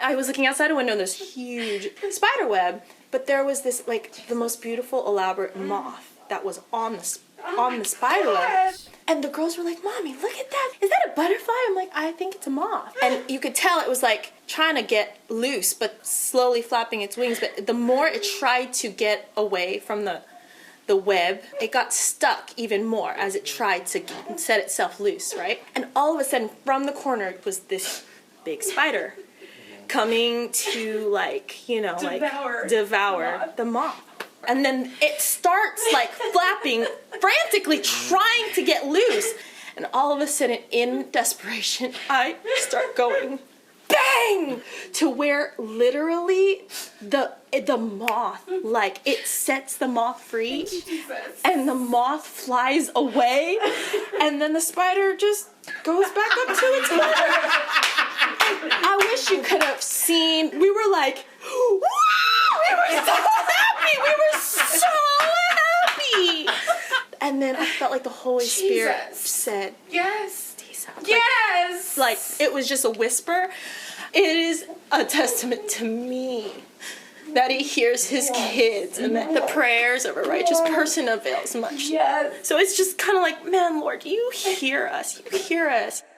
I was looking outside a window and there's huge spider web, but there was this, like, the most beautiful, elaborate moth that was on the spider web. And the girls were like, Mommy, look at that. Is that a butterfly? I'm like, I think it's a moth. And you could tell it was like trying to get loose, but slowly flapping its wings. But the more it tried to get away from the web, it got stuck even more as it tried to set itself loose, right? And all of a sudden, from the corner was this big spider coming to, like, you know, devour the moth. And then it starts, like, flapping, frantically trying to get loose. And all of a sudden, in desperation, I start going bang to where literally the moth, like, it sets the moth free. And the moth flies away. And then the spider just goes back up to its mother. I wish you could have seen. We were like, woo! We were so happy! We were so happy! And then I felt like the Holy Spirit said, yes! Like, yes! Like, it was just a whisper. It is a testament to me that he hears his kids and that the prayers of a righteous person avails much. Yes! So it's just kind of like, man, Lord, you hear us. You hear us.